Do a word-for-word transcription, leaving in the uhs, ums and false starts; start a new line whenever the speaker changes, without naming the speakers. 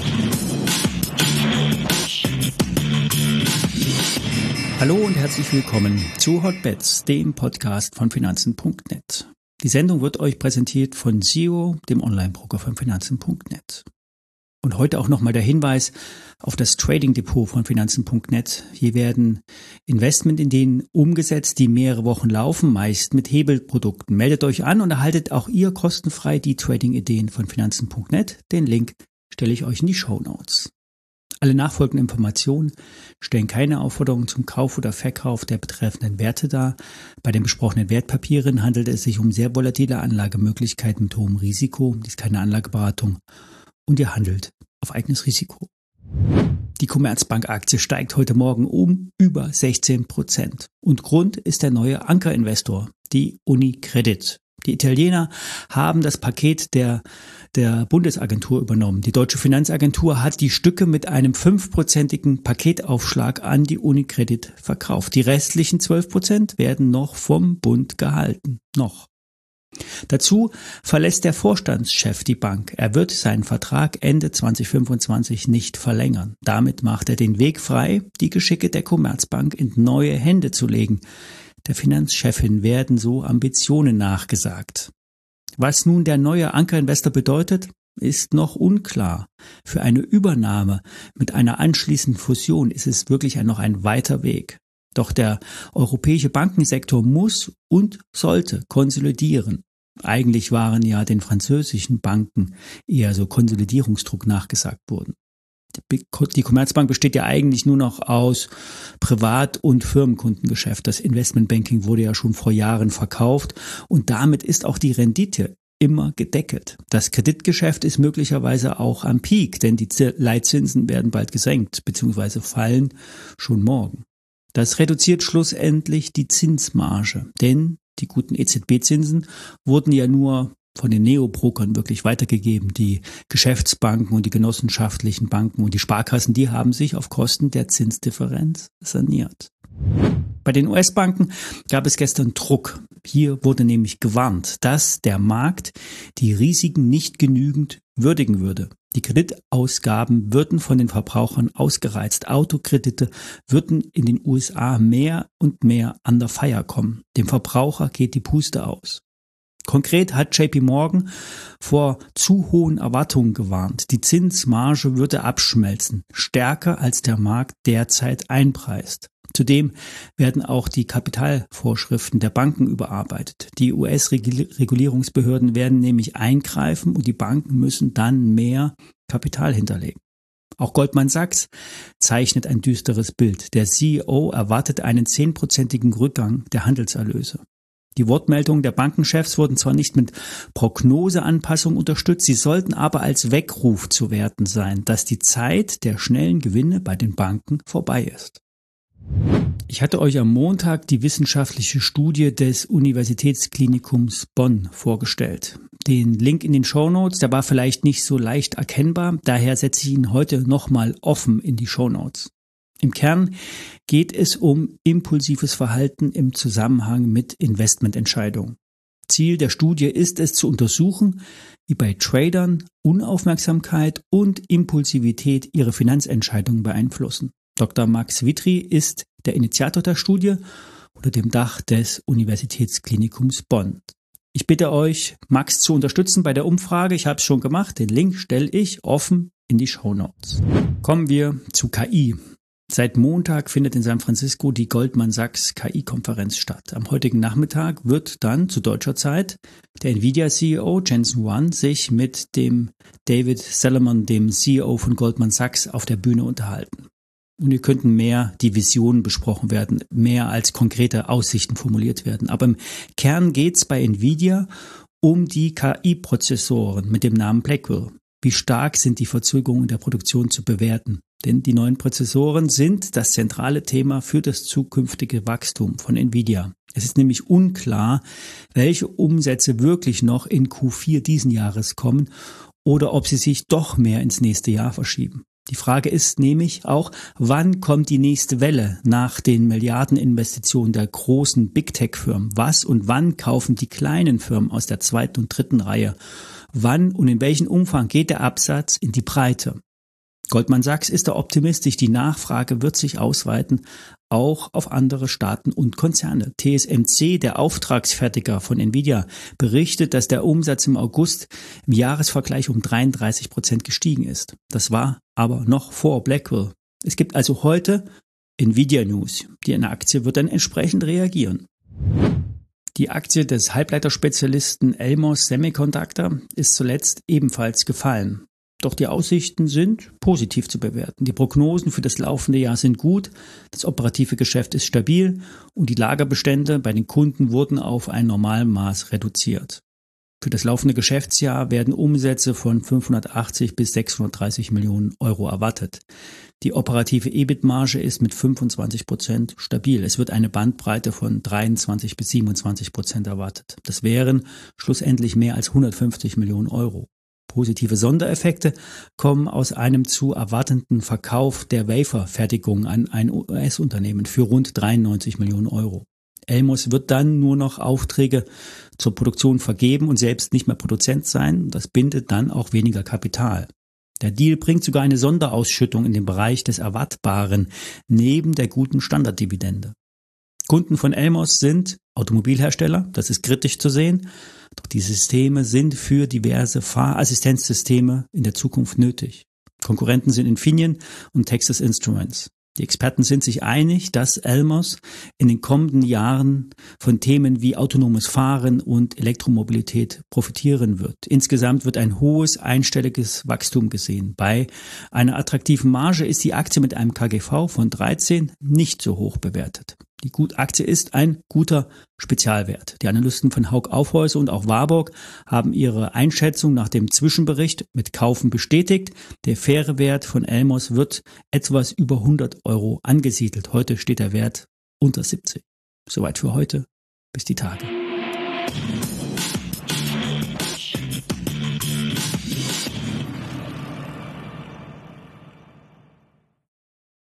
Hallo und herzlich willkommen zu Hotbets, dem Podcast von Finanzen Punkt net. Die Sendung wird euch präsentiert von S E O, dem Online-Broker von Finanzen Punkt net. Und heute auch nochmal der Hinweis auf das Trading-Depot von Finanzen Punkt net. Hier werden Investmentideen umgesetzt, die mehrere Wochen laufen, meist mit Hebelprodukten. Meldet euch an und erhaltet auch ihr kostenfrei die Trading-Ideen von Finanzen Punkt net. Den Link stelle ich euch in die Shownotes. Alle nachfolgenden Informationen stellen keine Aufforderung zum Kauf oder Verkauf der betreffenden Werte dar. Bei den besprochenen Wertpapieren handelt es sich um sehr volatile Anlagemöglichkeiten mit hohem Risiko. Dies ist keine Anlageberatung und ihr handelt auf eigenes Risiko. Die Commerzbank-Aktie steigt heute Morgen um über sechzehn Prozent. Und Grund ist der neue Ankerinvestor, die UniCredit. Die Italiener haben das Paket der, der Bundesagentur übernommen. Die deutsche Finanzagentur hat die Stücke mit einem fünfprozentigen Paketaufschlag an die UniCredit verkauft. Die restlichen zwölf Prozent werden noch vom Bund gehalten. Noch. Dazu verlässt der Vorstandschef die Bank. Er wird seinen Vertrag Ende zwanzig fünfundzwanzig nicht verlängern. Damit macht er den Weg frei, die Geschicke der Commerzbank in neue Hände zu legen. Der Finanzchefin werden so Ambitionen nachgesagt. Was nun der neue Ankerinvestor bedeutet, ist noch unklar. Für eine Übernahme mit einer anschließenden Fusion ist es wirklich noch ein weiter Weg. Doch der europäische Bankensektor muss und sollte konsolidieren. Eigentlich waren ja den französischen Banken eher so Konsolidierungsdruck nachgesagt worden. Die Commerzbank besteht ja eigentlich nur noch aus Privat- und Firmenkundengeschäft. Das Investmentbanking wurde ja schon vor Jahren verkauft und damit ist auch die Rendite immer gedeckelt. Das Kreditgeschäft ist möglicherweise auch am Peak, denn die Leitzinsen werden bald gesenkt bzw. fallen schon morgen. Das reduziert schlussendlich die Zinsmarge, denn die guten E Z B-Zinsen wurden ja nur von den Neobrokern wirklich weitergegeben. Die Geschäftsbanken und die genossenschaftlichen Banken und die Sparkassen, die haben sich auf Kosten der Zinsdifferenz saniert. Bei den U S-Banken gab es gestern Druck. Hier wurde nämlich gewarnt, dass der Markt die Risiken nicht genügend würdigen würde. Die Kreditausgaben würden von den Verbrauchern ausgereizt. Autokredite würden in den U S A mehr und mehr under fire kommen. Dem Verbraucher geht die Puste aus. Konkret hat J P Morgan vor zu hohen Erwartungen gewarnt. Die Zinsmarge würde abschmelzen, stärker als der Markt derzeit einpreist. Zudem werden auch die Kapitalvorschriften der Banken überarbeitet. Die U S-Regulierungsbehörden werden nämlich eingreifen und die Banken müssen dann mehr Kapital hinterlegen. Auch Goldman Sachs zeichnet ein düsteres Bild. Der C E O erwartet einen zehnprozentigen Rückgang der Handelserlöse. Die Wortmeldungen der Bankenchefs wurden zwar nicht mit Prognoseanpassung unterstützt, sie sollten aber als Weckruf zu werten sein, dass die Zeit der schnellen Gewinne bei den Banken vorbei ist. Ich hatte euch am Montag die wissenschaftliche Studie des Universitätsklinikums Bonn vorgestellt. Den Link in den Shownotes, der war vielleicht nicht so leicht erkennbar, daher setze ich ihn heute nochmal offen in die Shownotes. Im Kern geht es um impulsives Verhalten im Zusammenhang mit Investmententscheidungen. Ziel der Studie ist es zu untersuchen, wie bei Tradern Unaufmerksamkeit und Impulsivität ihre Finanzentscheidungen beeinflussen. Doktor Max Wittry ist der Initiator der Studie unter dem Dach des Universitätsklinikums Bonn. Ich bitte euch, Max zu unterstützen bei der Umfrage. Ich habe es schon gemacht. Den Link stelle ich offen in die Shownotes. Kommen wir zu K I. Seit Montag findet in San Francisco die Goldman Sachs K I-Konferenz statt. Am heutigen Nachmittag wird dann zu deutscher Zeit der Nvidia-C E O Jensen Huang sich mit dem David Salomon, dem C E O von Goldman Sachs, auf der Bühne unterhalten. Und hier könnten mehr die Visionen besprochen werden, mehr als konkrete Aussichten formuliert werden. Aber im Kern geht's bei Nvidia um die K I-Prozessoren mit dem Namen Blackwell. Wie stark sind die Verzögerungen der Produktion zu bewerten? Denn die neuen Prozessoren sind das zentrale Thema für das zukünftige Wachstum von Nvidia. Es ist nämlich unklar, welche Umsätze wirklich noch in Q vier diesen Jahres kommen oder ob sie sich doch mehr ins nächste Jahr verschieben. Die Frage ist nämlich auch, wann kommt die nächste Welle nach den Milliardeninvestitionen der großen Big-Tech-Firmen? Was und wann kaufen die kleinen Firmen aus der zweiten und dritten Reihe? Wann und in welchem Umfang geht der Absatz in die Breite? Goldman Sachs ist da optimistisch, die Nachfrage wird sich ausweiten, auch auf andere Staaten und Konzerne. T S M C, der Auftragsfertiger von Nvidia, berichtet, dass der Umsatz im August im Jahresvergleich um dreiunddreißig Prozent gestiegen ist. Das war aber noch vor Blackwell. Es gibt also heute Nvidia News. Die Aktie wird dann entsprechend reagieren. Die Aktie des Halbleiterspezialisten Elmos Semiconductor ist zuletzt ebenfalls gefallen. Doch die Aussichten sind positiv zu bewerten. Die Prognosen für das laufende Jahr sind gut, das operative Geschäft ist stabil und die Lagerbestände bei den Kunden wurden auf ein Normalmaß reduziert. Für das laufende Geschäftsjahr werden Umsätze von fünfhundertachtzig bis sechshundertdreißig Millionen Euro erwartet. Die operative E B I T-Marge ist mit fünfundzwanzig Prozent stabil. Es wird eine Bandbreite von dreiundzwanzig bis siebenundzwanzig Prozent erwartet. Das wären schlussendlich mehr als hundertfünfzig Millionen Euro. Positive Sondereffekte kommen aus einem zu erwartenden Verkauf der Waferfertigung an ein U S-Unternehmen für rund dreiundneunzig Millionen Euro. Elmos wird dann nur noch Aufträge zur Produktion vergeben und selbst nicht mehr Produzent sein. Das bindet dann auch weniger Kapital. Der Deal bringt sogar eine Sonderausschüttung in den Bereich des Erwartbaren neben der guten Standarddividende. Kunden von Elmos sind Automobilhersteller, das ist kritisch zu sehen, doch die Systeme sind für diverse Fahrassistenzsysteme in der Zukunft nötig. Konkurrenten sind Infineon und Texas Instruments. Die Experten sind sich einig, dass Elmos in den kommenden Jahren von Themen wie autonomes Fahren und Elektromobilität profitieren wird. Insgesamt wird ein hohes einstelliges Wachstum gesehen. Bei einer attraktiven Marge ist die Aktie mit einem K G V von dreizehn nicht so hoch bewertet. Die Aktie ist ein guter Spezialwert. Die Analysten von Hauck Aufhäuser und auch Warburg haben ihre Einschätzung nach dem Zwischenbericht mit Kaufen bestätigt. Der faire Wert von Elmos wird etwas über hundert Euro angesiedelt. Heute steht der Wert unter siebzig. Soweit für heute. Bis die Tage.